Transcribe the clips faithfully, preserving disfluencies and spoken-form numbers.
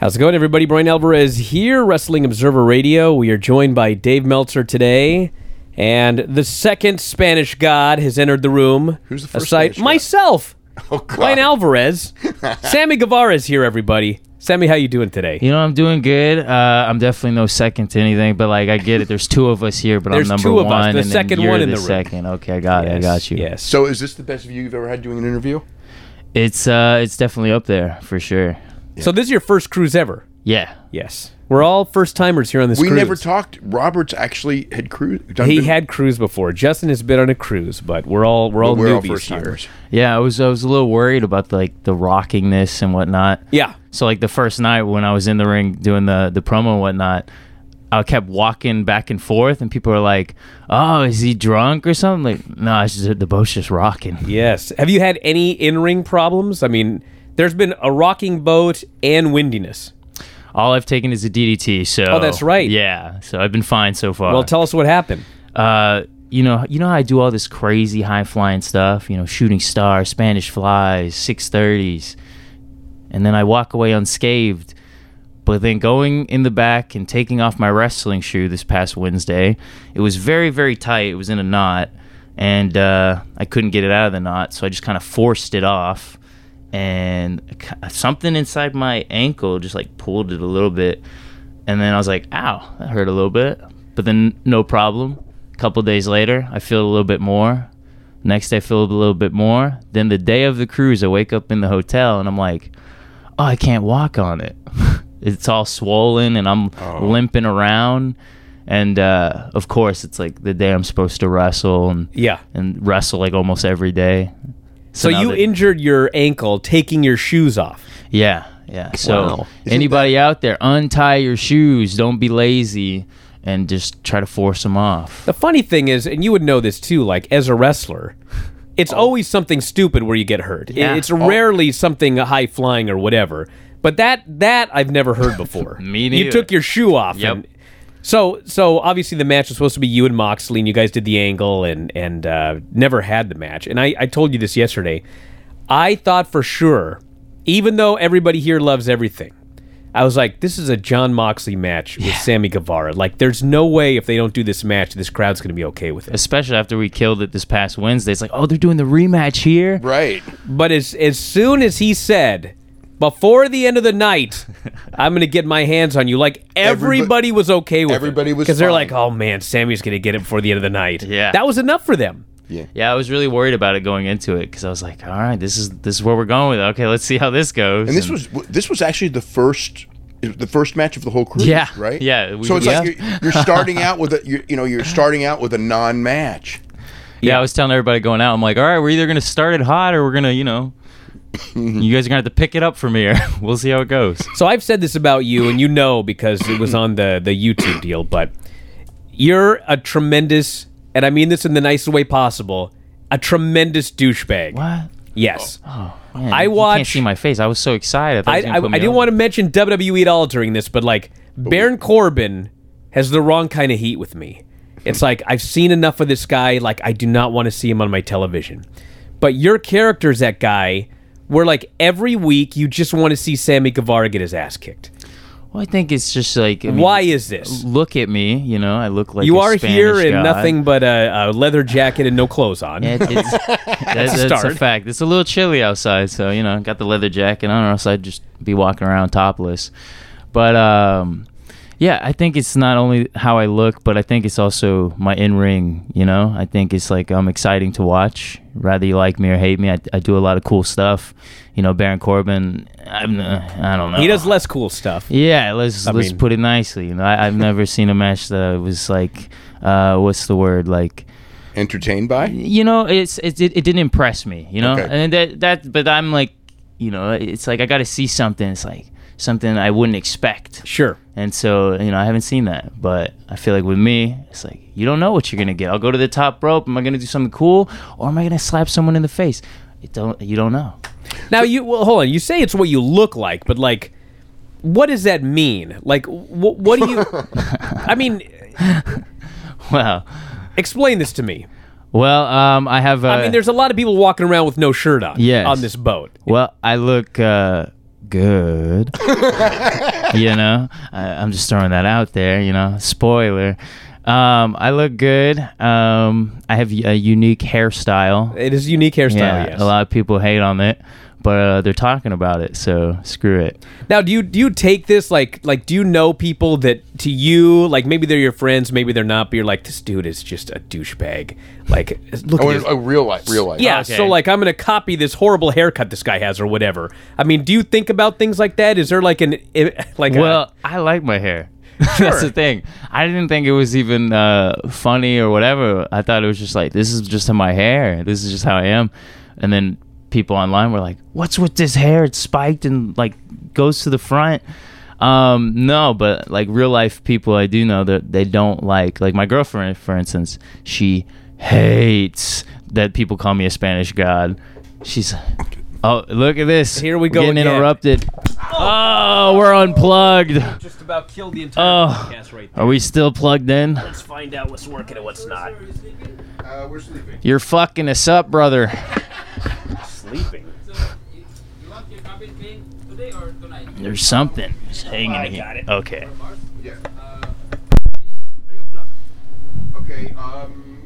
How's it going, everybody? Brian Alvarez here, Wrestling Observer Radio. We are joined by Dave Meltzer today, and the second Spanish God has entered the room. Who's the first aside, Spanish God? Myself, Oh, God. Brian Alvarez. Sammy Guevara is here, everybody. Sammy, how you doing today? You know, I'm doing good. Uh, I'm definitely no second to anything, but like I get it. There's two of us here, but There's I'm number two of us, one. the and then second you're one in the, the room. second. Okay, I got it. I got you. Yes. So is this the best view you've ever had doing an interview? It's uh, it's definitely up there for sure. So this is your first cruise ever? Yeah. Yes. We're all first-timers here on this We cruise. never talked. Roberts actually had cruised. He had cruise before. Justin has been on a cruise, but we're all we're all we're all newbies first here. timers. Yeah, I was I was a little worried about like the rockingness and whatnot. Yeah. So like the first night when I was in the ring doing the the promo and whatnot, I kept walking back and forth, and people were like, "Oh, is he drunk or something?" Like, no, it's just the boat's just rocking. Yes. Have you had any in-ring problems? I mean, there's been a rocking boat and windiness. All I've taken is a D D T. So Oh, that's right. Yeah, so I've been fine so far. Well, tell us what happened. uh, you know, you know how I do all this crazy high flying stuff. You know, shooting stars, Spanish flies, six thirties, and then I walk away unscathed. But then going in the back and taking off my wrestling shoe this past Wednesday, it was very, very tight. It was in a knot, and uh, I couldn't get it out of the knot, so I just kind of forced it off, and something inside my ankle just like pulled it a little bit, and then I was like, ow, that hurt a little bit, but then no problem. A couple days later, I feel a little bit more. Next day, I feel a little bit more. Then the day of the cruise, I wake up in the hotel, and I'm like, oh, I can't walk on it. It's all swollen, and I'm Oh. limping around. And uh, of course, it's like the day I'm supposed to wrestle, and Yeah. and wrestle like almost every day. So, now you that- injured your ankle taking your shoes off. yeah, yeah. So Wow. anybody out there, untie your shoes. Don't be lazy, and just try to force them off. The funny thing is, and you would know this too, like as a wrestler, it's always something stupid where you get hurt. Yeah. It's rarely something high flying or whatever. But that that I've never heard before. Me You neither. took your shoe off. Yep. And so so obviously the match was supposed to be you and Moxley, and you guys did the angle and and uh, never had the match. And I, I told you this yesterday. I thought for sure, even though everybody here loves everything, I was like, this is a John Moxley match with Sammy Guevara. Like, there's no way if they don't do this match, this crowd's going to be okay with it. Especially after we killed it this past Wednesday. It's like, oh, they're doing the rematch here. Right. But as as soon as he said, before the end of the night, I'm going to get my hands on you, like everybody Everybo- was okay with everybody it. was Because they're fine. like, oh man, Sammy's going to get it before the end of the night. Yeah. That was enough for them. Yeah. Yeah, I was really worried about it going into it because I was like, all right, this is this is where we're going with it. Okay, let's see how this goes. And this was this was actually the first the first match of the whole cruise. Yeah, Right. yeah, we- so it's yeah. like you're, you're starting out with a you're, you know you're starting out with a non-match. Yeah, I was telling everybody going out, I'm like, all right, we're either going to start it hot or we're going to, you know, you guys are going to have to pick it up from here. We'll see how it goes. So I've said this about you, and you know because it was on the, the YouTube deal, but you're a tremendous, and I mean this in the nicest way possible, a tremendous douchebag. What? Yes. Oh, man, I you watch- can't see my face. I was so excited. I, thought I, he was I, gonna put me I didn't over. want to mention W W E at all during this, but like Baron Corbin has the wrong kind of heat with me. It's like I've seen enough of this guy. Like I do not want to see him on my television. But your character's that guy where like every week you just want to see Sammy Guevara get his ass kicked. Well, I think it's just like, I mean, Why is this? look at me, you know, I look like You a are Spanish here in god. nothing but a, a leather jacket and no clothes on. Yeah, it- it's, that's, that's a start. fact. It's a little chilly outside, so you know, got the leather jacket on, or else I'd just be walking around topless. But um, yeah, I think it's not only how I look, but I think it's also my in-ring. You know, I think it's like um exciting to watch. Rather you like me or hate me, I, I do a lot of cool stuff. You know, Baron Corbin, I'm, uh, I don't know. He does less cool stuff. Yeah, let's I let's mean- put it nicely. You know, I, I've never seen a match that was like, uh, what's the word, like. Entertained by. You know, it's, it's it, it didn't impress me, you know, Okay. and that that but I'm like, you know, it's like I got to see something. It's like something I wouldn't expect, Sure. and so you know I haven't seen that. But I feel like with me, it's like you don't know what you're gonna get. I'll go to the top rope. Am I gonna do something cool, or am I gonna slap someone in the face? It don't you don't know. Now you well, hold on. You say it's what you look like, but like, what does that mean? Like, wh- what do you? I mean, Well, explain this to me. well, um, I have. Uh, I mean, there's a lot of people walking around with no shirt on Yes. on this boat. Well, I look uh, good. You know, I, I'm just throwing that out there. You know, spoiler. Um, I look good. Um, I have a unique hairstyle. It is a unique hairstyle, Yeah, yes. a lot of people hate on it, but uh, they're talking about it, so screw it. Now, do you do you take this like like do you know people that to you like maybe they're your friends, maybe they're not, but you're like, this dude is just a douchebag. Like, look Oh, at in this. a real life, real life. Yeah, Okay. so like I'm gonna copy this horrible haircut this guy has or whatever. I mean, do you think about things like that? Is there like an like Well, I like my hair. That's the thing. I didn't think it was even uh, funny or whatever. I thought it was just like, this is just my hair. This is just how I am. And then people online were like, what's with this hair? It's spiked and like goes to the front. Um, no, but like real life people I do know that they don't like, like my girlfriend, for instance, she hates that people call me a Spanish god. She's, oh, look at this. Here we go Getting again. interrupted. Oh, we're unplugged. just about killed the entire Oh. podcast right there. Are we still plugged in? Let's find out what's working and what's not. Uh, we're sleeping. You're fucking us up, brother. Sleeping. So, you, you want your carpet clean today or tonight? There's something just hanging I here. got it. Okay. Yeah. Uh, three o'clock. Okay. Um.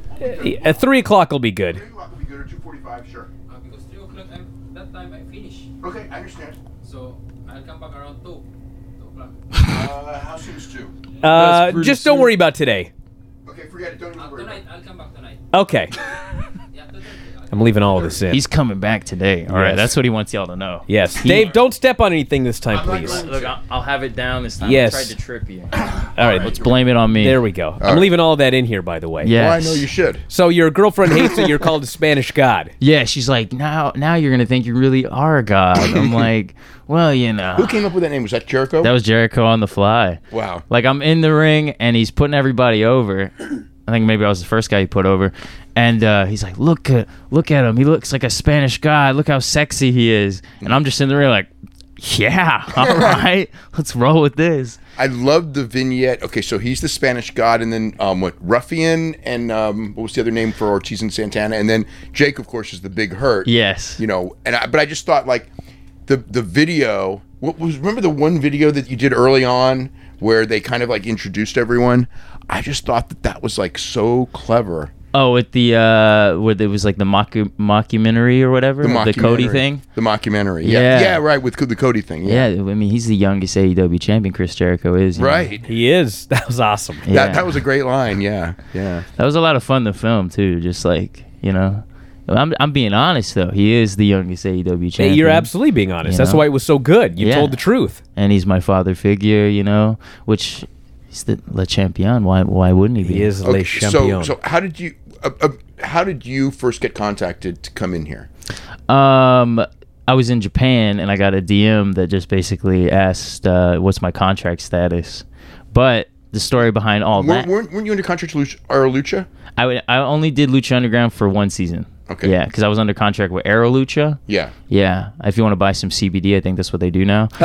At three o'clock will be good. Three o'clock will be good, or two forty-five. Sure. Uh, because three o'clock, I'm, that time I finish. Okay, I understand. So, I'll come back around two. two o'clock. Uh, how soon is two? Uh, pretty just don't soon. worry about today. Okay, forget it. Don't even Uh, worry. tonight, I'll come back tonight. Okay. Yeah, two thirty. I'm leaving all of this in. He's coming back today. All right, Yes. that's what he wants y'all to know. Yes. He- Dave, don't step on anything this time, I'm not please. going- Look, I'll, I'll have it down this time. Yes. I tried to trip you. All right. Let's blame it on me. There we go. I'm right. leaving all of that in here, by the way. Yes. Well, I know you should. So your girlfriend hates that you're called a Spanish god. Yeah, she's like, now, now you're gonna think you really are a god. I'm like, well, you know. Who came up with that name? Was that Jericho? That was Jericho on the fly. Wow. Like I'm in the ring and he's putting everybody over. I think maybe I was the first guy he put over, and uh, he's like, "Look at look at him. He looks like a Spanish god. Look how sexy he is." And I'm just in the ring like, "Yeah, all right, let's roll with this." I love the vignette. Okay, so he's the Spanish god, and then um, what? Ruffian, and um, what was the other name for Ortiz and Santana? And then Jake, of course, is the Big Hurt. Yes. You know, and I, but I just thought like the the video. What was remember the one video that you did early on where they kind of like introduced everyone? I just thought that that was like so clever. Oh, with the uh, where there was like the mocku- mockumentary or whatever, The, the Cody mockumentary. thing. The mockumentary. Yeah. Yeah. Yeah, right, with the Cody thing. Yeah, Yeah. I mean he's the youngest A E W champion. Chris Jericho is. you know. Right. He is. That was awesome. Yeah. That that was a great line. Yeah. Yeah. That was a lot of fun to film too. Just like you know, I'm I'm being honest though. He is the youngest A E W Hey, champion. you're absolutely being honest. You That's know? why it was so good. You Yeah. told the truth. and he's my father figure. You know, which he's the Le Champion. Why why wouldn't he be? He is Okay, Le so Champion. so how did you uh, uh, how did you first get contacted to come in here? Um, I was in Japan and I got a D M that just basically asked, uh, "What's my contract status?" But the story behind all Weren't, that, weren't, weren't you into contract Lucha, or Lucha? I w- I only did Lucha Underground for one season. Okay. Yeah, because I was under contract with Aero Lucha. Yeah. Yeah, if you want to buy some C B D, I think that's what they do now.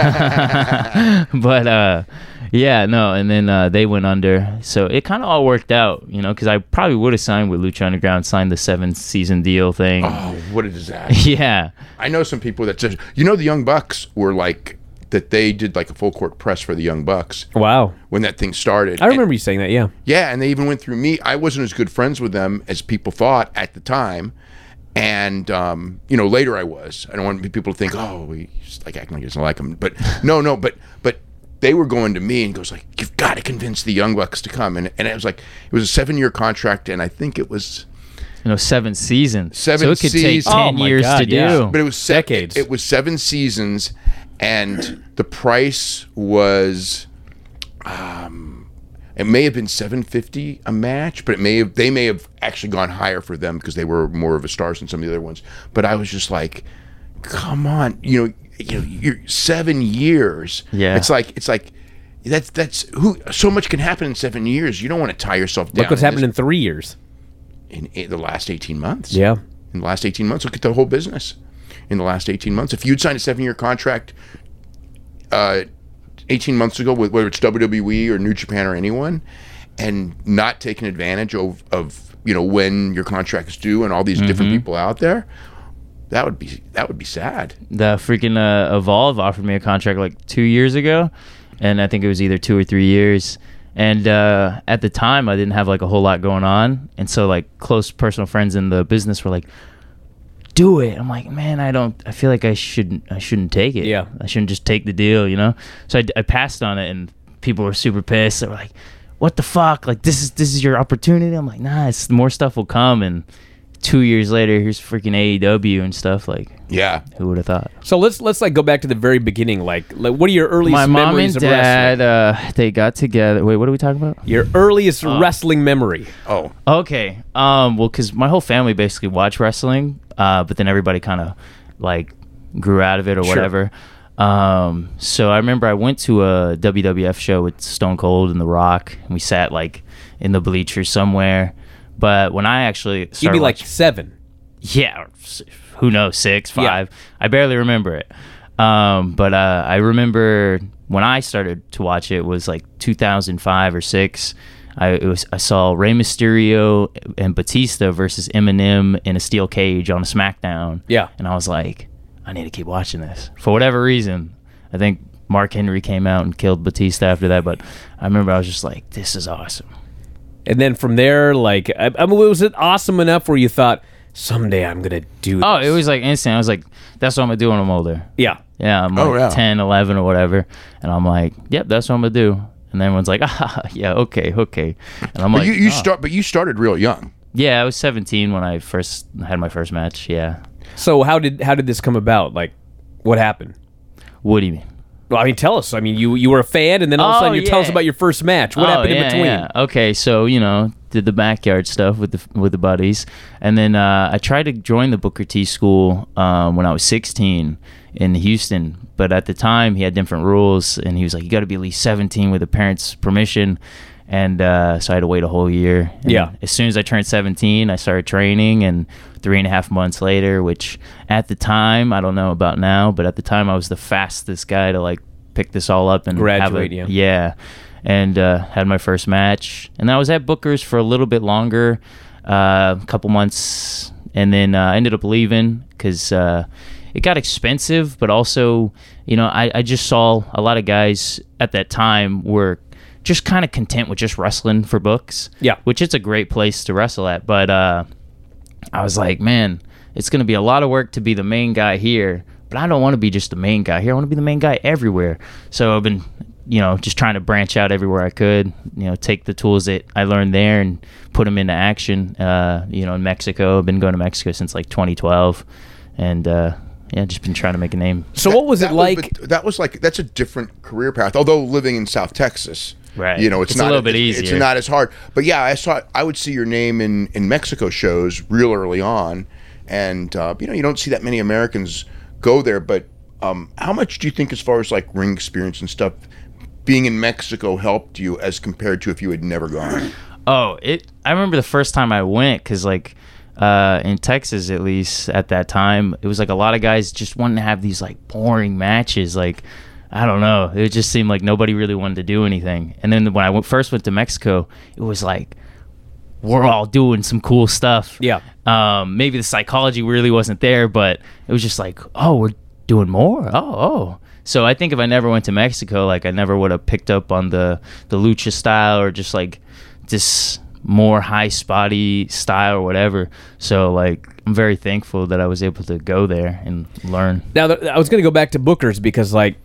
Oh. But uh, yeah, no, and then uh, they went under, so it kind of all worked out, you know, because I probably would have signed with Lucha Underground, signed the seven season deal thing. Oh, what a disaster! Yeah, I know some people that said, you know, the Young Bucks were like that. They did like a full court press for the Young Bucks Wow. when that thing started. I remember And- you saying that, yeah. yeah, and they even went through me. I wasn't as good friends with them as people thought at the time. And, um, you know, later I was. I don't want people to think, oh, he's like acting like he doesn't like them. But no, no, but but they were going to me and goes like, you've got to convince the Young Bucks to come. And, and it was like, it was a seven-year contract, and I think it was, you know, seven seasons. Seven so it could seasons. take ten Oh my years God, to yeah. do. but it was se- Decades. It, it was seven seasons, and the price was, um, it may have been seven fifty a match, but it may have they may have actually gone higher for them because they were more of a stars than some of the other ones. But I was just like, come on, you know, you know, you're seven years. Yeah. it's like it's like that's that's who so much can happen in seven years. You don't want to tie yourself down. Look what's in happened this- in three years. in, in the last eighteen months. Yeah. In the last eighteen months, look at the whole business. In the last eighteen months, if you'd signed a seven-year contract uh, eighteen months ago, with whether it's W W E or New Japan or anyone, and not taken advantage of, of you know when your contract is due and all these different people out there, That would be that would be sad. The freaking uh, Evolve offered me a contract like two years ago, and I think it was either two or three years. And uh, at the time, I didn't have like a whole lot going on, and so like close personal friends in the business were like, "Do it." I'm like, "Man, I don't. I feel like I shouldn't. I shouldn't take it. Yeah. I shouldn't just take the deal, you know." So I, I passed on it, and people were super pissed. They were like, "What the fuck? Like this is this is your opportunity." I'm like, "Nah, it's, more stuff will come." And two years later, here's freaking A E W and stuff. Like, Yeah. who would have thought? So let's let's like go back to the very beginning. Like, like what are your earliest My mom memories and of dad, wrestling? uh, they got together. Wait, what are we talking about? Your earliest wrestling memory. Oh. Okay. Um. Well, because my whole family basically watched wrestling, uh, but then everybody kind of like grew out of it or Sure. whatever. Um. So I remember I went to a W W F show with Stone Cold and The Rock, and we sat like in the bleachers somewhere. But when I actually You'd started be like watching- seven. yeah, or s- who knows, six, Yeah. five. I barely remember it. Um, but uh, I remember when I started to watch it was like two thousand five or six. I it was I saw Rey Mysterio and Batista versus Eminem in a steel cage on a SmackDown. Yeah. and I was like, I need to keep watching this for whatever reason. I think Mark Henry came out and killed Batista after that, but I remember I was just like, this is awesome. And then from there, like, I, I mean, was it awesome enough where you thought, someday I'm going to do this? Oh, it was like instant. I was like, that's what I'm gonna do when I'm older. Yeah. Yeah, I'm like Oh, yeah. ten, eleven or whatever. And I'm like, yep, that's what I'm going to do. And then everyone's like, ah, yeah, okay, okay. And I'm But like, you, you "Oh." start but you started real young. Yeah, I was seventeen when I first had my first match. Yeah. So how did how did this come about? Like, what happened? What do you mean? Well, I mean, tell us. I mean, you you were a fan, and then all of a Oh, sudden you tell us yeah. about your first match. What Oh, happened in yeah, between? yeah. Okay, so you know, did the backyard stuff with the with the buddies, and then uh, I tried to join the Booker T school um, when I was sixteen in Houston. But at the time, he had different rules, and he was like, "You got to be at least seventeen with a parent's permission." And uh, so I had to wait a whole year. And Yeah. As soon as I turned seventeen, I started training, and three and a half months later, which at the time, I don't know about now, but at the time, I was the fastest guy to like pick this all up and Graduate, have a, yeah. yeah, and uh, had my first match, and I was at Booker's for a little bit longer, uh, a couple months, and then uh, I ended up leaving because uh, it got expensive, but also, you know, I, I just saw a lot of guys at that time were just kind of content with just wrestling for books, Yeah. which it's a great place to wrestle at, but uh, I was like, man, it's going to be a lot of work to be the main guy here, but I don't want to be just the main guy here. I want to be the main guy everywhere. So I've been, you know, just trying to branch out everywhere I could, you know, take the tools that I learned there and put them into action. Uh, you know, in Mexico, I've been going to Mexico since like twenty twelve, and uh, yeah, just been trying to make a name. So what was it That like? but that was like that's a different career path. Although living in South Texas, Right. You know, it's, It's a not little bit it's- easier. It's not as hard. But yeah, I saw. I would see your name in in Mexico shows real early on, and uh, you know, you don't see that many Americans go there. But um, how much do you think, as far as like ring experience and stuff, being in Mexico helped you as compared to if you had never gone? Oh, it. I remember the first time I went because, like, uh, in Texas, at least at that time, it was like a lot of guys just wanting to have these like boring matches. Like, I don't know, it just seemed like nobody really wanted to do anything. And then when I went, first went to Mexico, it was like we're all doing some cool stuff. Yeah. Um, maybe the psychology really wasn't there, but it was just like, oh, we're doing more. Oh, oh. So I think if I never went to Mexico, like I never would have picked up on the the lucha style or just like this more high spotty style or whatever. So like I'm very thankful that I was able to go there and learn. Now, th- I was going to go back to Booker's because, like,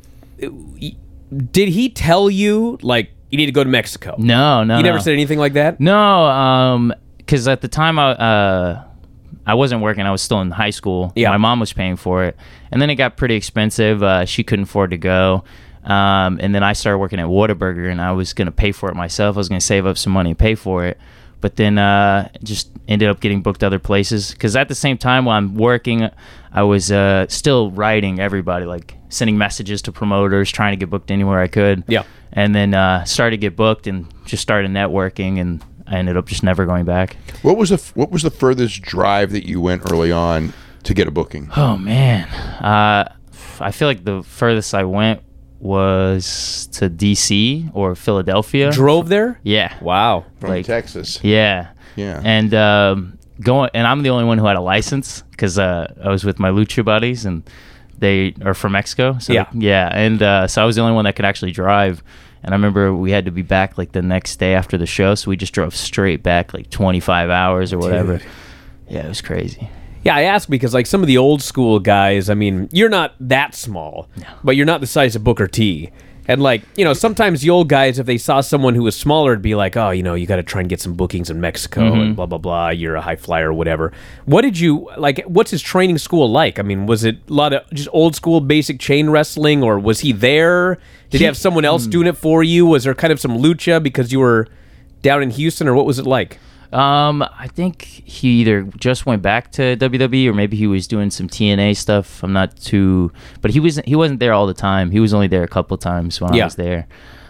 did he tell you, like, you need to go to Mexico? No, no, He never no. said anything like that? No, um, because at the time I uh, I wasn't working. I was still in high school. Yeah. My mom was paying for it, and then it got pretty expensive. Uh, she couldn't afford to go, um, and then I started working at Whataburger, and I was gonna pay for it myself. I was gonna save up some money and pay for it, but then uh, just ended up getting booked other places. Because at the same time while I'm working, I was uh, still writing everybody, like sending messages to promoters, trying to get booked anywhere I could. Yeah. And then uh, started to get booked and just started networking, and I ended up just never going back. What was the What was the furthest drive that you went early on to get a booking? Oh man, uh, I feel like the furthest I went was to D C or Philadelphia. Drove there? Yeah. Wow. From like- Texas. Yeah. Yeah. And um, going, and I'm the only one who had a license because uh, I was with my lucha buddies, and they are from Mexico. So Yeah. yeah, and uh, so I was the only one that could actually drive. And I remember we had to be back like the next day after the show, so we just drove straight back like twenty-five hours or whatever. Dude. Yeah, it was crazy. Yeah, I ask because like some of the old school guys, I mean, you're not that small, but you're not the size of Booker T. And like, you know, sometimes the old guys, if they saw someone who was smaller, it'd be like, oh, you know, you got to try and get some bookings in Mexico Mm-hmm. and blah, blah, blah. You're a high flyer or whatever. What did you, like, what's his training school like? I mean, was it a lot of just old school basic chain wrestling, or was he there? Did he have someone else doing it for you? Was there kind of some lucha because you were down in Houston, or what was it like? Um, I think he either just went back to W W E or maybe he was doing some T N A stuff. I'm not too, but he wasn't. He wasn't there all the time. He was only there a couple of times when Yeah. I was there.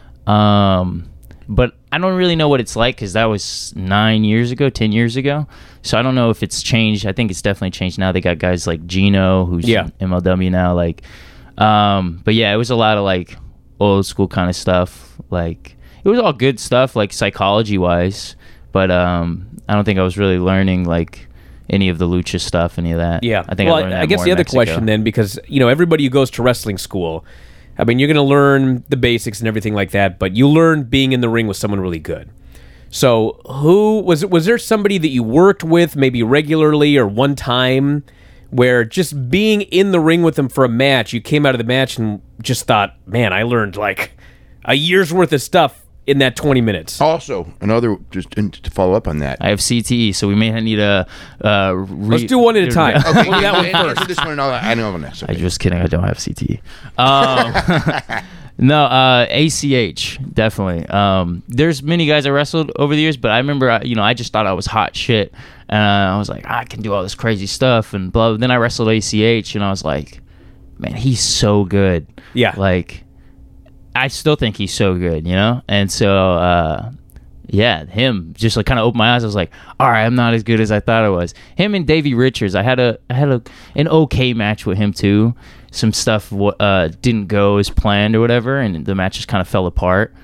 Um, but I don't really know what it's like because that was nine years ago, ten years ago. So I don't know if it's changed. I think it's definitely changed now. They got guys like Gino, who's Yeah. in M L W now. Like, um, but yeah, it was a lot of like old school kind of stuff. Like it was all good stuff, like psychology wise. But um, I don't think I was really learning like any of the lucha stuff, any of that. Yeah. I think well, I learned that guess more the in other Mexico. question then, because, you know, everybody who goes to wrestling school, I mean, you're going to learn the basics and everything like that, but you learn being in the ring with someone really good. So who was it? Was there somebody that you worked with maybe regularly or one time where just being in the ring with them for a match, you came out of the match and just thought, man, I learned like a year's worth of stuff in that twenty minutes? Also, another just and to follow up on that. I have C T E, so we may need a. Uh, re- Let's do one at a time. Okay, We'll do that one answer first. this one. And I'll, I know on this. I'm Okay. just kidding. I don't have C T E. Um, no, uh, A C H definitely. Um, there's many guys I wrestled over the years, but I remember, uh, you know, I just thought I was hot shit, and uh, I was like, I can do all this crazy stuff, and blah. Then I wrestled A C H, and I was like, man, he's so good. Yeah. Like, I still think he's so good, you know? And so, uh, yeah, him just like kind of opened my eyes. I was like, all right, I'm not as good as I thought I was. Him and Davey Richards, I had a, I had a, an okay match with him too. Some stuff uh, didn't go as planned or whatever, and the match just kind of fell apart.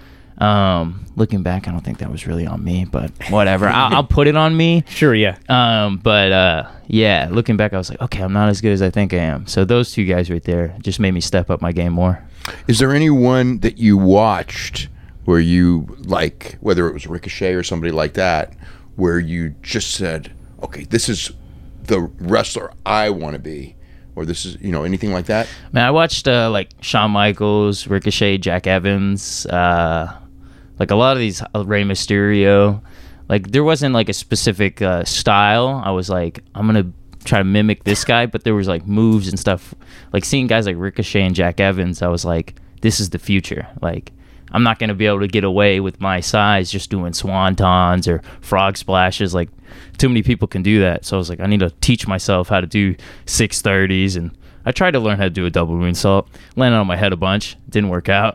Um, looking back, I don't think that was really on me, but whatever. I'll, I'll put it on me. Sure, yeah. Um, but uh, yeah, looking back, I was like, okay, I'm not as good as I think I am. So those two guys right there just made me step up my game more. Is there anyone that you watched where you like, whether it was Ricochet or somebody like that, where you just said, okay, this is the wrestler I want to be, or this is, you know, anything like that? Man, I watched uh, like Shawn Michaels, Ricochet, Jack Evans, uh, like a lot of these, uh, Rey Mysterio. Like there wasn't like a specific uh, style. I was like, I'm gonna try to mimic this guy, but there was like moves and stuff. Like seeing guys like Ricochet and Jack Evans, I was like, this is the future. Like I'm not gonna be able to get away with my size just doing swantons or frog splashes. Like too many people can do that. So I was like, I need to teach myself how to do six thirties, and I tried to learn how to do a double moonsault. Landed on my head a bunch. Didn't work out.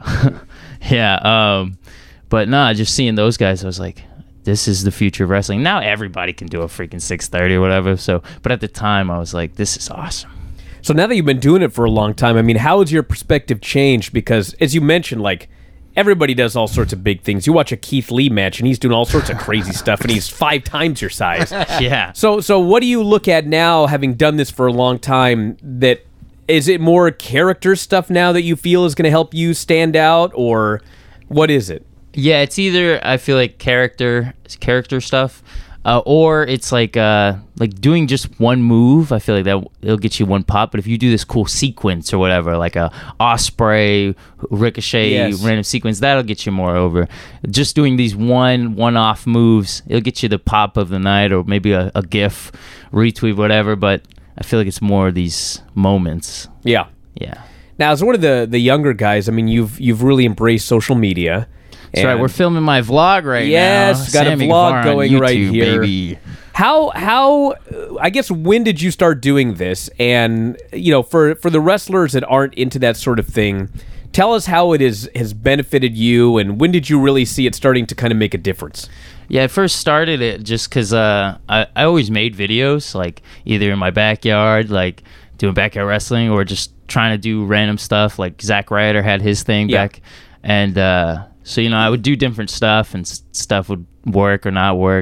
yeah. Um, but nah, just seeing those guys, I was like, this is the future of wrestling. Now everybody can do a freaking six thirty or whatever. So, but at the time, I was like, this is awesome. So now that you've been doing it for a long time, I mean, how has your perspective changed? Because as you mentioned, like, everybody does all sorts of big things. You watch a Keith Lee match, and he's doing all sorts of crazy stuff, and he's five times your size. Yeah. So, so what do you look at now, having done this for a long time? That is it more character stuff now that you feel is going to help you stand out, or what is it? Yeah, it's either I feel like character character stuff, uh, or it's like uh, like doing just one move. I feel like that it'll get you one pop. But if you do this cool sequence or whatever, like a Osprey, Ricochet, Yes. random sequence, that'll get you more over. Just doing these one one off moves, it'll get you the pop of the night, or maybe a, a GIF, retweet, whatever. But I feel like it's more of these moments. Yeah. Yeah. Now, as one of the the younger guys, I mean, you've you've really embraced social media. That's right. And We're filming my vlog right Yes, now. got a Sammy vlog Guevara on going right YouTube, here. baby. How how uh, I guess when did you start doing this? And you know, for for the wrestlers that aren't into that sort of thing, tell us how it is has benefited you, and when did you really see it starting to kind of make a difference? Yeah, I first started it just because uh, I, I always made videos, like either in my backyard, like doing backyard wrestling, or just trying to do random stuff. Like Zack Ryder had his thing Yeah. back. And uh, so, you know, I would do different stuff, and s- stuff would work or not work.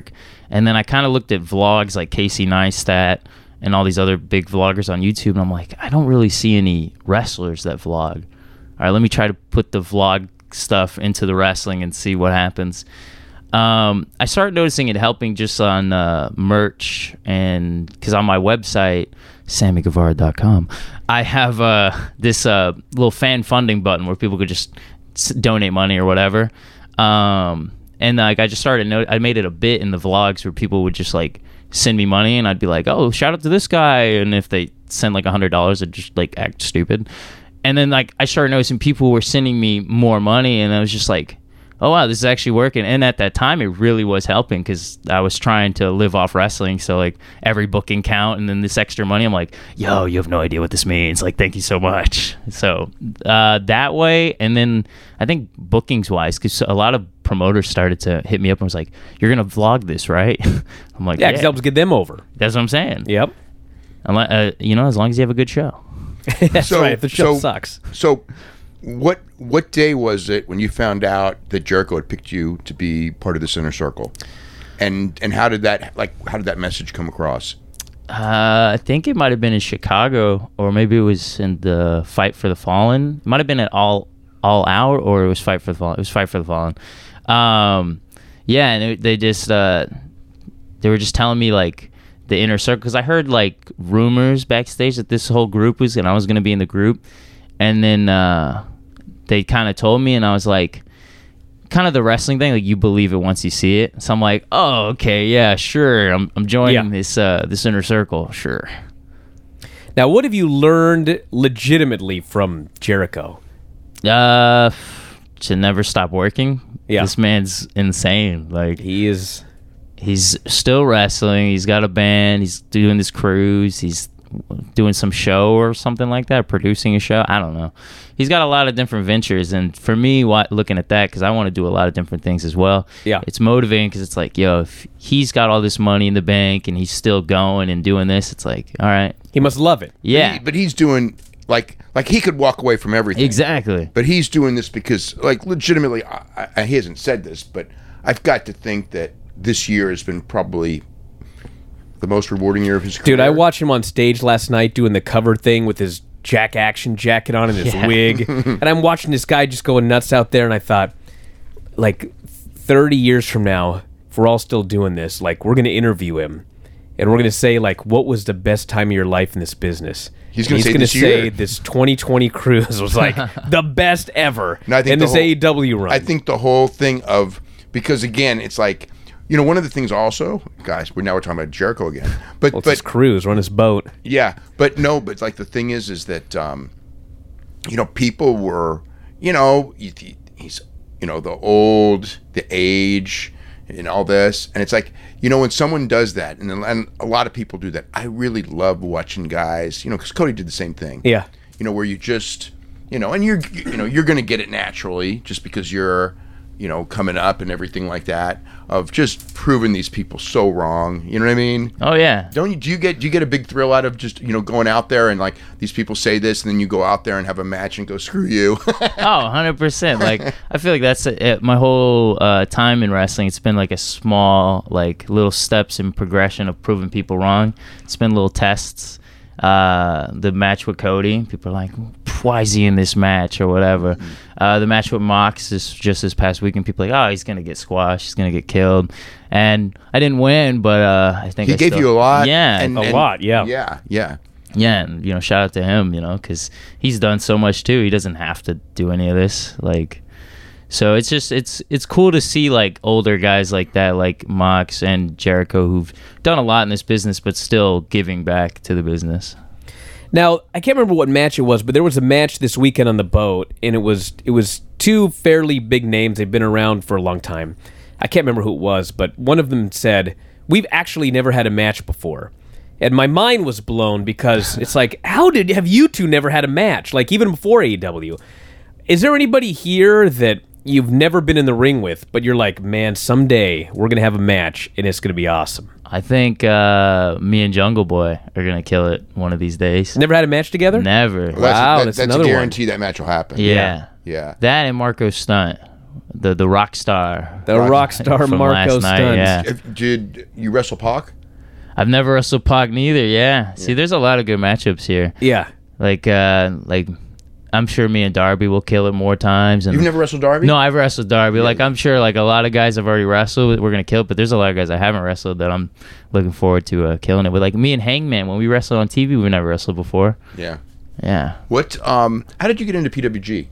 And then I kind of looked at vlogs like Casey Neistat and all these other big vloggers on YouTube, and I'm like, I don't really see any wrestlers that vlog. All right, let me try to put the vlog stuff into the wrestling and see what happens. Um, I started noticing it helping just on uh, merch, and because on my website, sammy guevara dot com, I have uh, this uh, little fan funding button where people could just s- donate money or whatever. Um, and like I just started, no- I made it a bit in the vlogs where people would just like send me money, and I'd be like, oh, shout out to this guy. And if they send like a hundred dollars, I'd just like act stupid. And then like I started noticing people were sending me more money, and I was just like, oh wow, this is actually working. And at that time, it really was helping because I was trying to live off wrestling. So like every booking count, and then this extra money, I'm like, yo, you have no idea what this means. Like, thank you so much. So uh, that way, and then I think bookings wise, because a lot of promoters started to hit me up and was like, you're gonna vlog this, right? I'm like, Yeah, yeah, because helps get them over. that's what I'm saying. Yep. Unle- uh, you know, as long as you have a good show. That's So- right. If the show so- sucks. So, what what day was it when you found out that Jericho had picked you to be part of this inner circle, and and how did that like how did that message come across? Uh, I think it might have been in Chicago, or maybe it was in the Fight for the Fallen. It might have been at All All Out, or it was Fight for the Fallen. It was Fight for the Fallen. Um, yeah, and it, they just uh, they were just telling me like the inner circle, because I heard like rumors backstage that this whole group was, and I was gonna be in the group, and then uh, they kind of told me, and I was like, kind of the wrestling thing, like you believe it once you see it. So I'm like, oh, okay, yeah, sure. I'm I'm joining Yeah. this uh, this inner circle, sure. Now, what have you learned legitimately from Jericho? Uh, to never stop working. Yeah. This man's insane. Like He is. he's still wrestling. He's got a band. He's doing this cruise. He's doing some show or something like that, producing a show. I don't know. He's got a lot of different ventures, and for me, what, looking at that, because I want to do a lot of different things as well. Yeah. It's motivating because it's like, yo, if he's got all this money in the bank and he's still going and doing this, it's like, all right, He must love it. yeah, He- but he's doing like like he could walk away from everything. exactly. But he's doing this because, like, legitimately, I, I, he hasn't said this, but I've got to think that this year has been probably the most rewarding year of his career. Dude, I watched him on stage last night doing the cover thing with his Jack Action jacket on and his Yeah. wig. And I'm watching this guy just going nuts out there, and I thought, like, thirty years from now, if we're all still doing this, like, we're going to interview him. And we're going to say, like, what was the best time of your life in this business? He's gonna And say gonna this year. this twenty twenty cruise was, like, the best ever No, I think in the this whole- A E W run. I think the whole thing of, because again, it's like, you know, one of the things also, guys, we're now we're talking about Jericho again, but well, it's but his cruise, run his boat. yeah, but no, but like the thing is, is that um, you know, people were, you know, he- he- he's, you know, the old, the age, and all this, and it's like, you know, when someone does that, and and a lot of people do that, I really love watching guys, you know, because Cody did the same thing. Yeah. You know, where you just, you know, and you're, you know, you're going to get it naturally just because you're, you know, coming up and everything like that, of just proving these people so wrong. You know what I mean? Oh yeah. Don't you? Do you get do you get a big thrill out of just, you know, going out there and like these people say this, and then you go out there and have a match and go screw you? Oh, one hundred percent. Like, I feel like that's uh my whole uh, time in wrestling. It's been like a small, like, little steps in progression of proving people wrong. It's been little tests. Uh, the match with Cody, people are like, why is he in this match or whatever. Uh, the match with Mox is just this past weekend. People are like, oh, he's going to get squashed. He's going to get killed. And I didn't win, but uh, I think He I gave still- you a lot. Yeah. and, a and- lot, yeah. yeah, yeah. Yeah, and you know, shout out to him, you know, because he's done so much too. He doesn't have to do any of this, like. So it's just it's it's cool to see like older guys like that, like Mox and Jericho, who've done a lot in this business, but still giving back to the business. Now, I can't remember what match it was, but there was a match this weekend on the boat, and it was it was two fairly big names. They've been around for a long time. I can't remember who it was, but one of them said, "We've actually never had a match before." And my mind was blown because it's like, how did have you two never had a match? Like, even before A E W. Is there anybody here that you've never been in the ring with, but you're like, man, someday we're going to have a match, and it's going to be awesome? I think uh, me and Jungle Boy are gonna kill it one of these days. Never had a match together? Never. Well, Wow, that's, that's that's another a one. guarantee that match will happen. Yeah. yeah. That and Marco Stunt the the rock star. The rock star from Marco last night, Stuntz. yeah. If- did you wrestle Pac? I've never wrestled Pac neither. Yeah. See, there's a lot of good matchups here. Yeah. Like, uh, like, I'm sure me and Darby will kill it more times. And You've never wrestled Darby? No, I've wrestled Darby. Like, I'm sure, like, a lot of guys I've already wrestled. We're gonna kill it, but there's a lot of guys I haven't wrestled that I'm looking forward to uh, killing it with. Like me and Hangman, when we wrestled on T V, we've never wrestled before. Yeah. Yeah. What? Um. How did you get into P W G?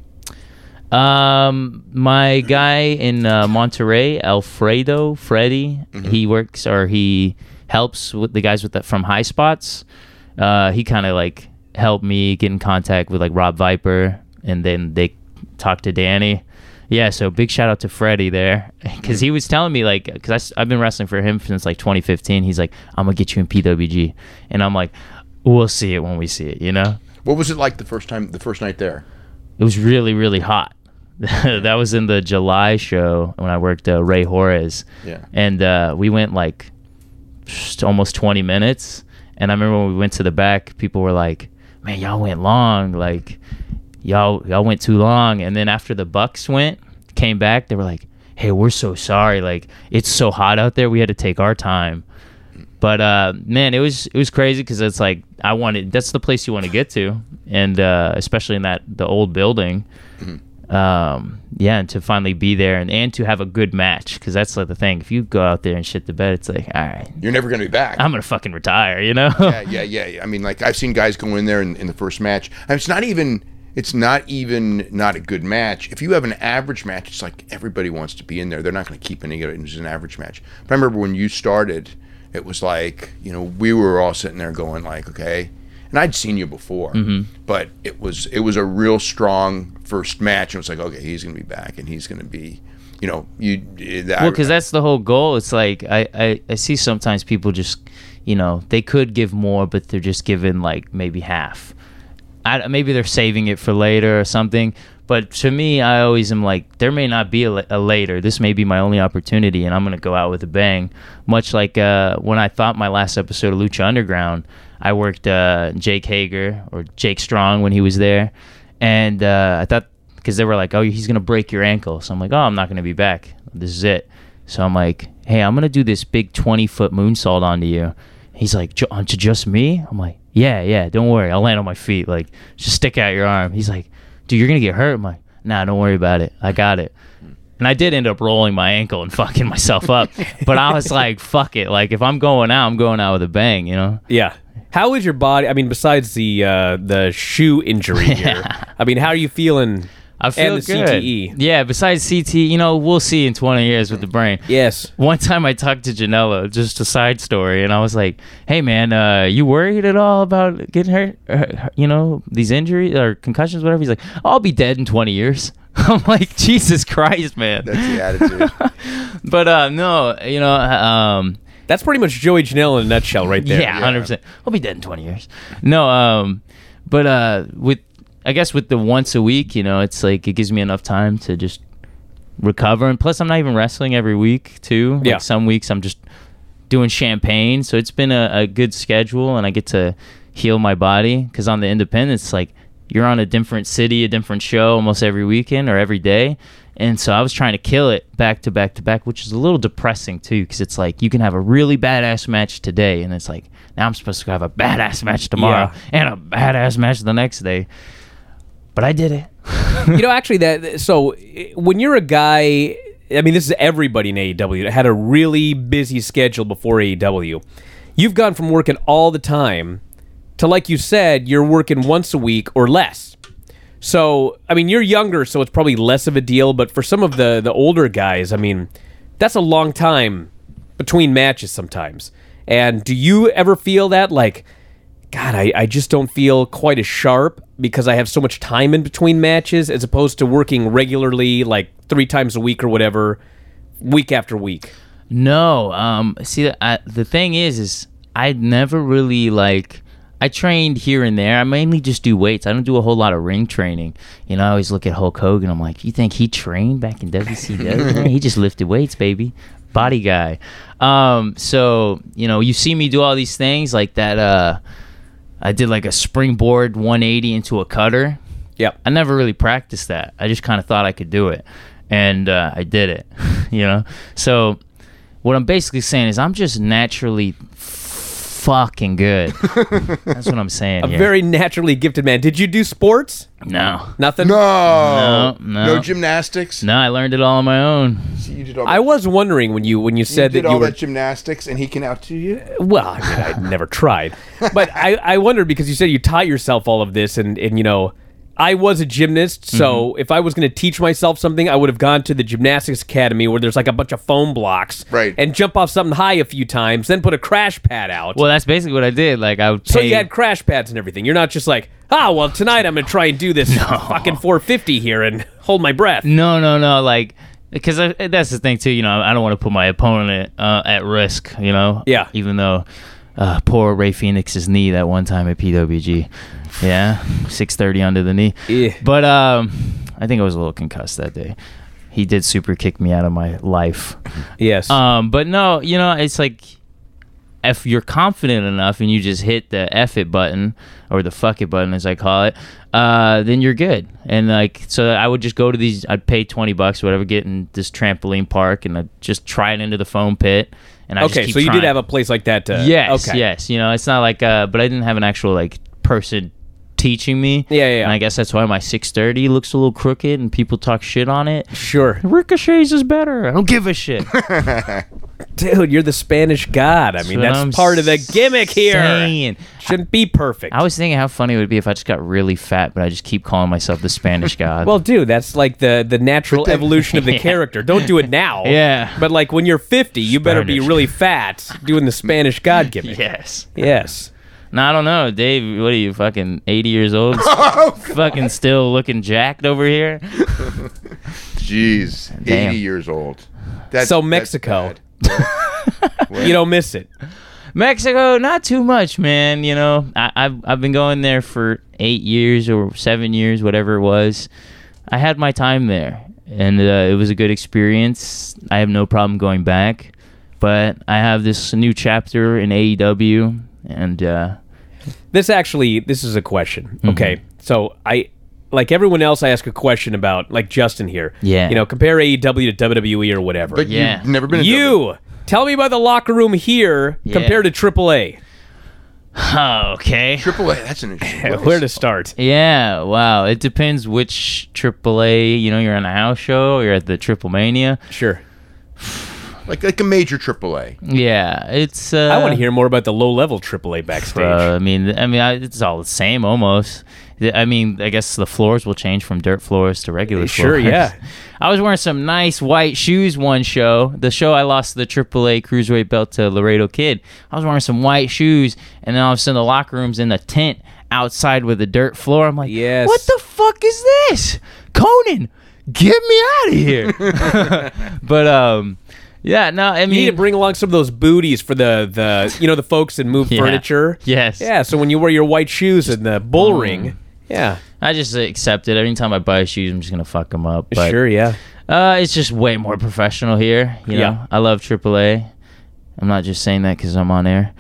Um, my guy in uh, Monterey, Alfredo, Freddie, he works or he helps with the guys with the, from High Spots. Uh, he kind of like helped me get in contact with like Rob Viper, and then they talked to Danny. Yeah, so big shout out to Freddie there, because he was telling me like, because I've been wrestling for him since like twenty fifteen. He's like, I'm gonna get you in P W G, and I'm like, we'll see it when we see it, you know. What was it like the first time, the first night there? It was really, really hot. That was in the July show when I worked uh, Ray Juarez. Yeah. And uh, we went like just almost twenty minutes. And I remember when we went to the back, people were like, man, y'all went long. Like, y'all y'all went too long. And then after the Bucks went, came back, they were like, hey, we're so sorry. Like, it's so hot out there. We had to take our time. But uh, man, it was it was crazy because it's like I wanted. That's the place you want to get to, and uh, especially in that the old building. Mm-hmm. Um, yeah, and to finally be there and, and to have a good match, because that's like the thing. If you go out there and shit the bed, it's like, all right, You're never going to be back. I'm gonna fucking retire. You know? yeah, yeah, yeah. I mean, like I've seen guys go in there in, in the first match. I mean, it's not even. It's not even not a good match. If you have an average match, it's like everybody wants to be in there. They're not going to keep any of it as an average match. But I remember when you started, it was like, you know, we were all sitting there going like, okay. And I'd seen you before, mm-hmm. but it was it was a real strong first match. And it was like, okay, he's going to be back, and he's going to be, you know, you. That, Well, because that's the whole goal. It's like I, I, I see sometimes people just, you know, they could give more, but they're just giving like maybe half. I, maybe they're saving it for later or something. But to me, I always am like, there may not be a, a later. This may be my only opportunity, and I'm going to go out with a bang. Much like uh, when I thought my last episode of Lucha Underground, I worked uh, Jake Hager, or Jake Strong when he was there. And uh, I thought, because they were like, oh, he's going to break your ankle. So I'm like, oh, I'm not going to be back. This is it. So I'm like, hey, I'm going to do this big twenty-foot moonsault onto you. He's like, J- onto just me? I'm like, yeah, yeah, don't worry. I'll land on my feet. Like, just stick out your arm. He's like, dude, you're going to get hurt. I'm like, nah, don't worry about it. I got it. And I did end up rolling my ankle and fucking myself up. But I was like, fuck it. Like, if I'm going out, I'm going out with a bang, you know? Yeah. How is your body? I mean, besides the uh, the shoe injury here, I mean, how are you feeling? I feel and the good. C T E. Yeah, besides C T E, you know, we'll see in twenty years with the brain. Yes. One time I talked to Janela, just a side story, and I was like, hey, man, uh, you worried at all about getting hurt? Uh, you know, these injuries or concussions, whatever? He's like, I'll be dead in twenty years. I'm like, Jesus Christ, man. That's the attitude. But uh, no, you know, um, That's pretty much Joey Janela in a nutshell right there. yeah, one hundred percent. I'll be dead in twenty years. No, um, but uh, with, I guess with the once a week, you know, it's like it gives me enough time to just recover. And plus, I'm not even wrestling every week, too. Like Yeah. some weeks I'm just doing champagne. So it's been a, a good schedule, and I get to heal my body. Because on the independents, like, you're on a different city, a different show almost every weekend or every day. And so I was trying to kill it back to back to back, which is a little depressing, too, because it's like you can have a really badass match today, and it's like, now I'm supposed to have a badass match tomorrow Yeah. and a badass match the next day. But I did it. You know, actually, that so when you're a guy, I mean, this is everybody in A E W that had a really busy schedule before A E W. You've gone from working all the time to, like you said, you're working once a week or less. So, I mean, you're younger, so it's probably less of a deal. But for some of the, the older guys, I mean, that's a long time between matches sometimes. And do you ever feel that, like, God, I, I just don't feel quite as sharp because I have so much time in between matches as opposed to working regularly, like three times a week or whatever, week after week? No, um, see, I, the thing is, is I never really, like, I trained here and there. I mainly just do weights. I don't do a whole lot of ring training. You know, I always look at Hulk Hogan. I'm like, you think he trained back in W C W? Man, he just lifted weights, baby. Body guy. Um, so, you know, you see me do all these things like that. Uh, I did like a springboard one eighty into a cutter. Yep. I never really practiced that. I just kind of thought I could do it. and uh, I did it. You know, so what I'm basically saying is I'm just naturally fucking good. That's what I'm saying. A here. very naturally gifted man. Did you do sports? no, Nothing? No, No, no. no gymnastics. no. I learned it all on my own. So you did all. I that, was wondering when you when you you said did that all you were that gymnastics, and he can out to you. well, I mean, I never tried, but I, I wondered because you said you taught yourself all of this, and, and you know, I was a gymnast, so Mm-hmm. if I was going to teach myself something, I would have gone to the gymnastics academy where there's like a bunch of foam blocks, Right. and jump off something high a few times, then put a crash pad out. Well, that's basically what I did. Like I would so pay, you had crash pads and everything. You're not just like, ah, well, tonight I'm going to try and do this fucking four fifty here and hold my breath. No, no, no. Like, because that's the thing too. You know, I don't want to put my opponent uh, at risk. You know. Yeah. Even though, uh, poor Ray Phoenix's knee that one time at P W G. Yeah, six thirty under the knee. Yeah. But um, I think I was a little concussed that day. He did super kick me out of my life. Yes. Um, but no, you know, it's like if you're confident enough and you just hit the F it button or the fuck it button as I call it, uh, then you're good. And like, so I would just go to these. I'd pay twenty bucks, or whatever, get in this trampoline park, and I'd just try it into the foam pit. And I just okay, keep so you trying. did have a place like that to... Yes, okay. yes. You know, it's not like, uh, but I didn't have an actual like person teaching me. Yeah, yeah, yeah. And I guess that's why my six thirty looks a little crooked and people talk shit on it. Sure. Ricochet's is better. I don't give a shit. Dude, you're the Spanish god. I mean, what that's I'm part of the gimmick here. saying. Shouldn't be perfect. I was thinking how funny it would be if I just got really fat, but I just keep calling myself the Spanish god. Well, dude, that's like the the natural then- evolution of the Yeah. character. Don't do it now. Yeah. But like when you're fifty, you better be Spanish. really fat doing the Spanish god gimmick. yes. Yes. No, I don't know, Dave. What are you, fucking eighty years old? Fucking still looking jacked over here. Jeez, Damn. eighty years old. That's, So that's Mexico. bad. You don't miss it. Mexico, not too much, man. You know, I, I've I've been going there for eight years or seven years, whatever it was. I had my time there, and uh, it was a good experience. I have no problem going back, but I have this new chapter in A E W, and uh, This actually, this is a question. Mm-hmm. Okay. So I, like everyone else, I ask a question about, like Justin here. Yeah. You know, compare A E W to W W E or whatever. But Yeah. you've never been. A you, tell me about the locker room here Yeah. compared to Triple A. oh, okay. Triple A. That's an interesting. place. Where to start? Yeah, wow. It depends which triple A, you know, you're on a house show or you're at the Triple Mania. Sure. Like like a major Triple A. Yeah, it's. Uh, I want to hear more about the low-level Triple A backstage. Uh, I mean, I mean, I, it's all the same almost. The- I mean, I guess the floors will change from dirt floors to regular Sure, floors. yeah. I was wearing some nice white shoes one show. The show I lost the triple A Cruiserweight belt to Laredo Kid. I was wearing some white shoes, and then all of a sudden the locker room's in the tent outside with the dirt floor. I'm like, Yes. what the fuck is this? Conan, get me out of here. But, um... yeah, no, I You need to mean, bring along some of those booties for the, the you know, the folks that move Yeah. furniture. yes. Yeah, so when you wear your white shoes and the bull ring, yeah. I just accept it. Anytime I buy shoes, I'm just gonna fuck them up. But, Sure, yeah. Uh, it's just way more professional here. You know, Yeah. I love triple A. I'm not just saying that because I'm on air.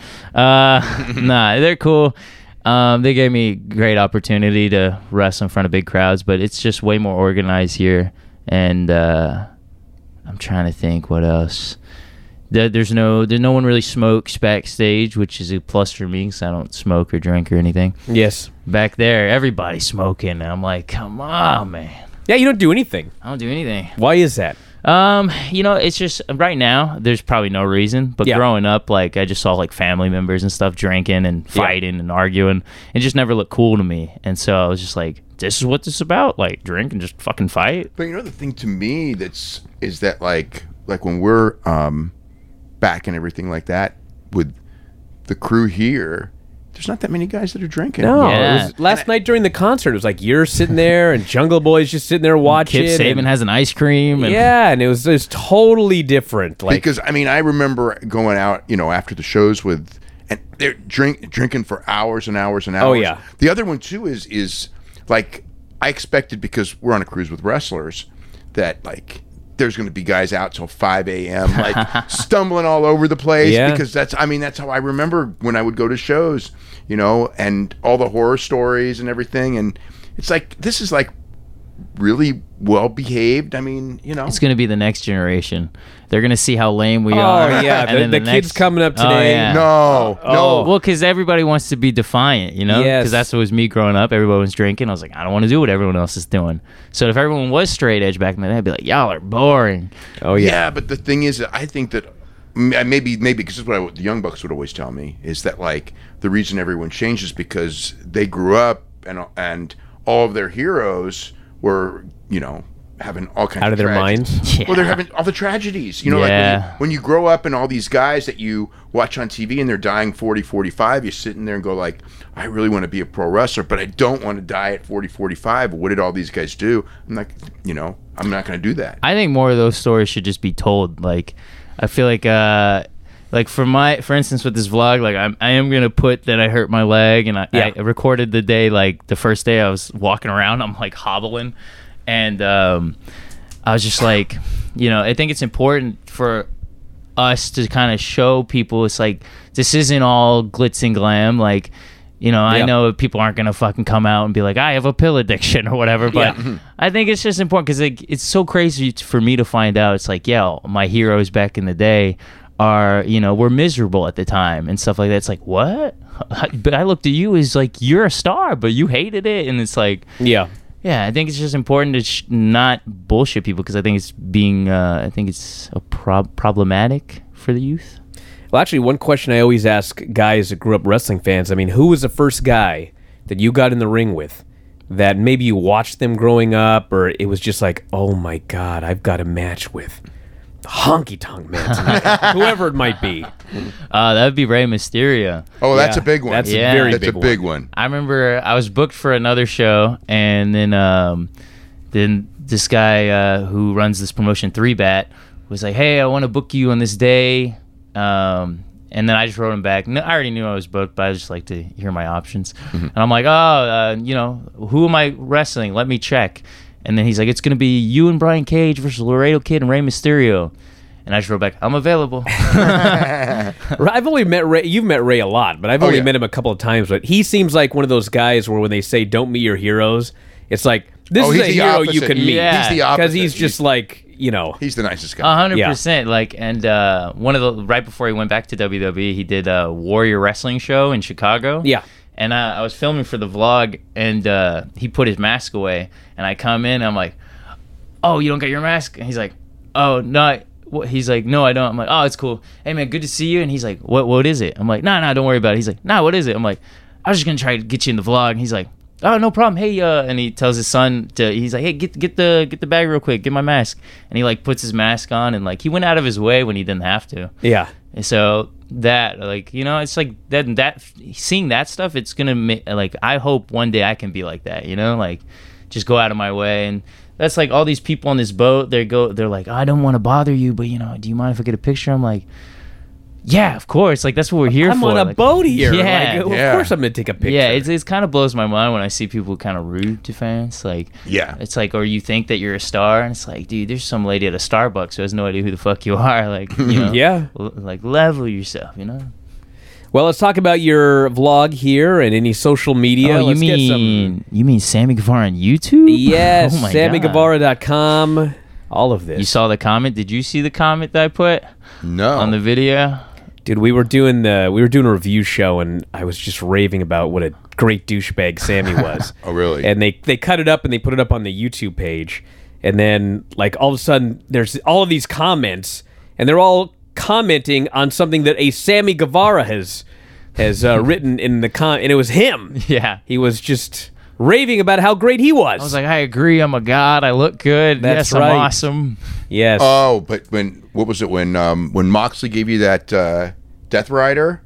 Uh, nah, they're cool. Um, they gave me great opportunity to wrestle in front of big crowds, but it's just way more organized here. And uh, I'm trying to think what else. There- There's no, there's no one really smokes backstage, which is a plus for me because I don't smoke or drink or anything. Yes. Back there, everybody's smoking. And I'm like, come on, man. Yeah, you don't do anything. I don't do anything. Why is that? Um, you know, it's just right now. There's probably no reason, but Yeah. growing up, like I just saw like family members and stuff drinking and fighting and arguing. It just never looked cool to me, and so I was just like, "This is what this is about: like drink and just fucking fight." But you know the thing to me that's is that like like when we're um back and everything like that with the crew here, there's not that many guys that are drinking. No, Yeah. it was last night during the concert, it was like you're sitting there and Jungle Boy's just sitting there watching. Kip Saban and- has an ice cream. And yeah, and it was just totally different. Like, Because I mean, I remember going out, you know, after the shows with, and they're drink drinking for hours and hours and hours. Oh, yeah. The other one too is is like I expected because we're on a cruise with wrestlers that like there's going to be guys out till five a.m. like stumbling all over the place Yeah. because that's I mean that's how I remember when I would go to shows, you know, and all the horror stories and everything, and it's like this is like really well behaved. I mean, you know, It's going to be the next generation. They're going to see how lame we Oh, are. yeah, and the- then the kids next- coming up Oh, today. yeah. no, Oh. no. Well, because everybody wants to be defiant, you know? Yes. Because that's what was me growing up. Everybody was drinking. I was like, I don't want to do what everyone else is doing. So if everyone was straight edge back in the day, I'd be like, y'all are boring. Oh yeah. yeah. but the thing is, I think that m- maybe maybe because this is what I, the Young Bucks would always tell me is that like the reason everyone changes because they grew up and and all of their heroes were, you know, having all kinds Out of their tragedies. minds. Yeah. Well, they're having all the tragedies. You know, like when Yeah. you, when you grow up and all these guys that you watch on T V and they're dying forty, forty-five, you're sitting there and go like, I really want to be a pro wrestler, but I don't want to die at forty, forty-five. What did all these guys do? I'm like, you know, I'm not going to do that. I think more of those stories should just be told. Like, I feel like, uh, like for my, for instance, with this vlog, like I'm, I am gonna put that I hurt my leg, and I, Yeah. I recorded the day, like the first day I was walking around, I'm like hobbling, and um, I was just like, you know, I think it's important for us to kind of show people it's like this isn't all glitz and glam, like. You know, I Yeah. know people aren't gonna fucking come out and be like, "I have a pill addiction" or whatever. But Yeah. I think it's just important because like, it's so crazy t- for me to find out. It's like, yeah, my heroes back in the day are, you know, were miserable at the time and stuff like that. It's like, what? But I looked at you as like you're a star, but you hated it, and it's like, Yeah. yeah, I think it's just important to sh- not bullshit people because I think it's being, uh, I think it's a prob- problematic for the youth. Well, actually, one question I always ask guys that grew up wrestling fans, I mean, who was the first guy that you got in the ring with that maybe you watched them growing up, or it was just like, oh my God, I've got a match with Honky Tonk Man tonight. Whoever it might be. Uh, that would be Rey Mysterio. Oh, that's Yeah, a big one. that's a Yeah. very That's big a big one. I remember I was booked for another show, and then um, then this guy uh, who runs this promotion, Three Bat, was like, "Hey, I want to book you on this day." Um, and then I just wrote him back. No, I already knew I was booked, but I just like to hear my options. And I'm like, "Oh, uh, you know, who am I wrestling? Let me check." And then he's like, "It's gonna be you and Brian Cage versus Laredo Kid and Rey Mysterio." And I just wrote back, "I'm available." I've only met Ray. You've met Ray a lot, but I've Oh, only yeah. met him a couple of times. But he seems like one of those guys where when they say "don't meet your heroes," it's like this Oh, is he's a the hero you opposite. can meet. Yeah. He's the opposite. because he's just like you know. He's the nicest A guy. hundred Yeah. percent. Like, and uh, one of the right before he went back to W W E, he did a Warrior Wrestling show in Chicago. Yeah. And uh, I was filming for the vlog, and uh, he put his mask away, and I come in, and I'm like, "Oh, you don't got your mask?" And he's like, "Oh no." I, what? He's like, "No, I don't." I'm like, "Oh, it's cool. Hey man, good to see you." And he's like, "What? What is it?" I'm like, "Nah, nah, don't worry about it." He's like, "Nah, what is it?" I'm like, "I was just gonna try to get you in the vlog." And he's like, "Oh, no problem. Hey," uh, and he tells his son to. He's like, "Hey, get get the get the bag real quick. Get my mask." And he like puts his mask on, and like he went out of his way when he didn't have to. Yeah. And so that, like, you know, it's like that, that seeing that stuff, it's gonna make, like, I hope one day I can be like that, you know, like, just go out of my way. And that's like all these people on this boat, they go, they're like, I don't want to bother you, but, you know, do you mind if I get a picture? I'm like, yeah, of course, like, that's what we're here I'm for. on a Like, boat here. Yeah. Like, of Yeah. course I'm gonna take a picture. yeah, it's it's kind of blows my mind when I see people kind of rude to fans. Like, Yeah. it's like, or you think that you're a star, and it's like, dude, there's some lady at a Starbucks who has no idea who the fuck you are. Like, you know, Yeah. l- like level yourself, you know. Well, let's talk about your vlog here and any social media. Oh, you Let's get some- mean you mean Sammy Guevara on YouTube? Yes, Oh my Sammy God. Guevara dot com. All of this. You saw the comment? Did you see the comment that I put No. on the video? Dude, we were doing the we were doing a review show, and I was just raving about what a great douchebag Sammy was. Oh, really? And they they cut it up and they put it up on the YouTube page, and then like all of a sudden there's all of these comments, and they're all commenting on something that a Sammy Guevara has has uh, written in the con, and it was him. Yeah. He was just raving about how great he was. I was like, I agree. I'm a god. I look good. That's yes, right. I'm awesome. yes. Oh, but when what was it when um when Moxley gave you that uh, Death Rider?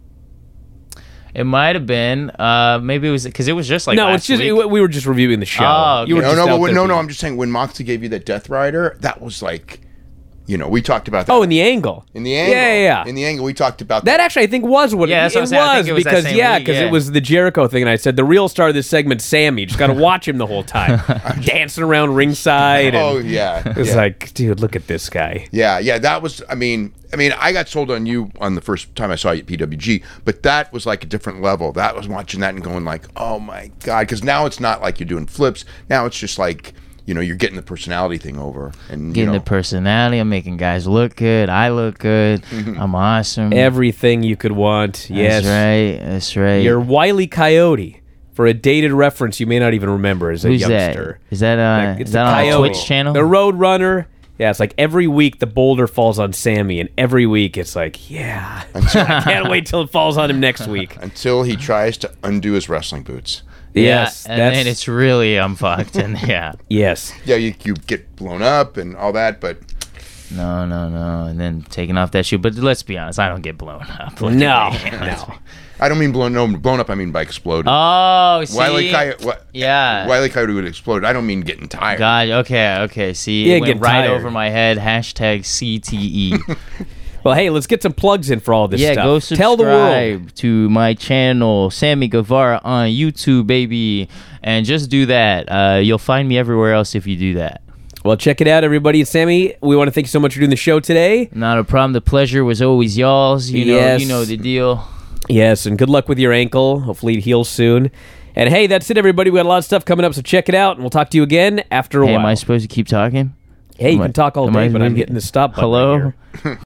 It might have been. Uh, maybe it was because it was just like no, last it's just week. we were just reviewing the show. Oh, okay. You were No, just no, out but when, there no, no. being- I'm just saying when Moxley gave you that Death Rider, that was like You know, we talked about that. Oh, in the angle. in the angle. Yeah, yeah, yeah. In the angle, we talked about That that. actually, I think, was what Yeah, it, that's what it I'm saying. I was think it was that because same yeah, week, because yeah. it was the Jericho thing, and I said the real star of this segment, Sammy. You just got to watch him the whole time, dancing around ringside. And Oh yeah, it's yeah. like, dude, look at this guy. Yeah, yeah, that was. I mean, I mean, I got sold on you on the first time I saw you at P W G, but that was like a different level. That was watching that and going like, oh my god, because now it's not like you're doing flips. Now it's just like, you know, you're getting the personality thing over and Getting you know, the personality. I'm making guys look good. I look good. Mm-hmm. I'm awesome. Everything you could want. Yes, That's right. That's right. You're Wile E. Coyote. For a dated reference, you may not even remember as a Who's youngster. that? Is that uh? Like, it's is that the on the Coyote. Twitch channel? The Road Runner. Yeah, it's like every week the boulder falls on Sammy, and every week it's like, yeah, I can't wait till it falls on him next week. until he tries to undo his wrestling boots. Yes, yeah, and that's then it's really I'm fucked. And yeah, yes. Yeah, you, you get blown up and all that, but no, no, no, and then taking off that shoe. But let's be honest, I don't get blown up. Look No, at me. no. I don't mean blown. No, blown up. I mean by exploded. Oh, see, Wile E. Coyote. What? yeah. Wile E. Coyote would explode. I don't mean getting tired. God, okay, okay. See, Yeah, it went get right tired. over my head. Hashtag C T E. Well, hey, let's get some plugs in for all this yeah, stuff. go subscribe Tell the world. to my channel, Sammy Guevara on YouTube, baby, and just do that. Uh, you'll find me everywhere else if you do that. Well, check it out, everybody. Sammy, we want to thank you so much for doing the show today. Not a problem. The pleasure was always y'all's. You know, Yes. you know the deal. Yes, and good luck with your ankle. Hopefully it heals soon. And hey, that's it, everybody. We got a lot of stuff coming up, so check it out, and we'll talk to you again after a Hey, while. am I supposed to keep talking? hey, you am I- can talk all am day, I but I'm supposed to- hitting the stop button Hello? right here.